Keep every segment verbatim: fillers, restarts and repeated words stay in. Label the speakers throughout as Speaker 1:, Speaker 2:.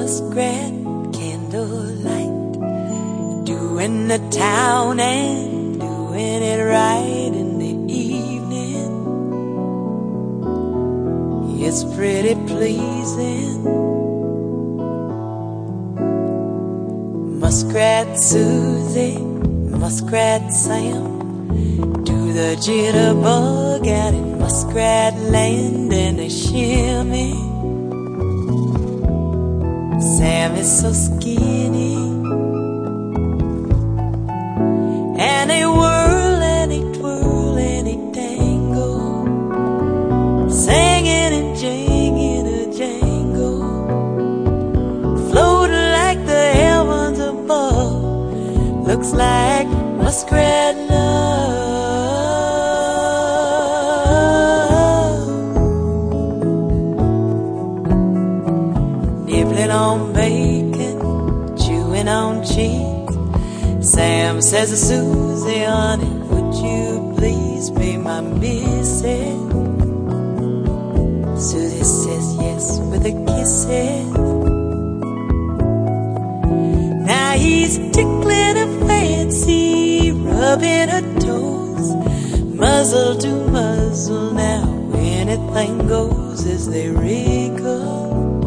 Speaker 1: muskrat candlelight, doing the town and doing it right in the evening. It's pretty pleasing. Muskrat Susie, Muskrat Sam, do the jitterbug out in Muskrat Land and a shimmy. Sam is so skinny, and they whirl and they twirl and they tangle, singing and jinging a jangle, floating like the heavens above. Looks like muskrat love. Nibbling on bacon, chewing on cheese, Sam says to Susie, honey, would you please be my missus? Susie says yes with a kisses. Now he's tickling her fancy, rubbing her toes, muzzle to muzzle. Now anything goes as they wriggle.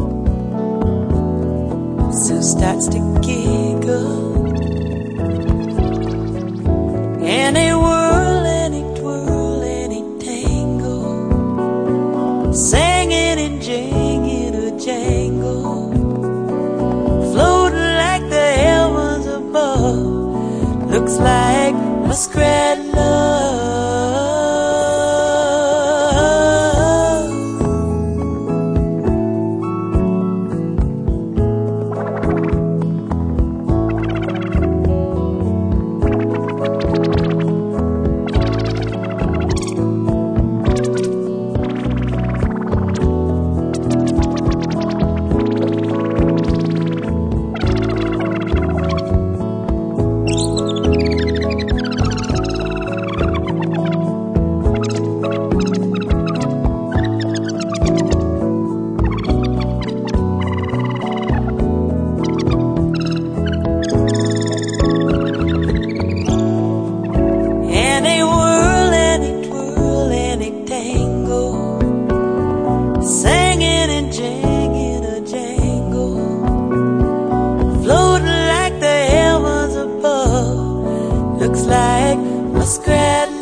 Speaker 1: Sue starts to giggle, and they whirl and they twirl and they tangle, singing and jinging a jangle, floating like the heavens above. Looks like muskrat love. Singing and jinging a jangle, floating like the heavens above. Looks like muskrat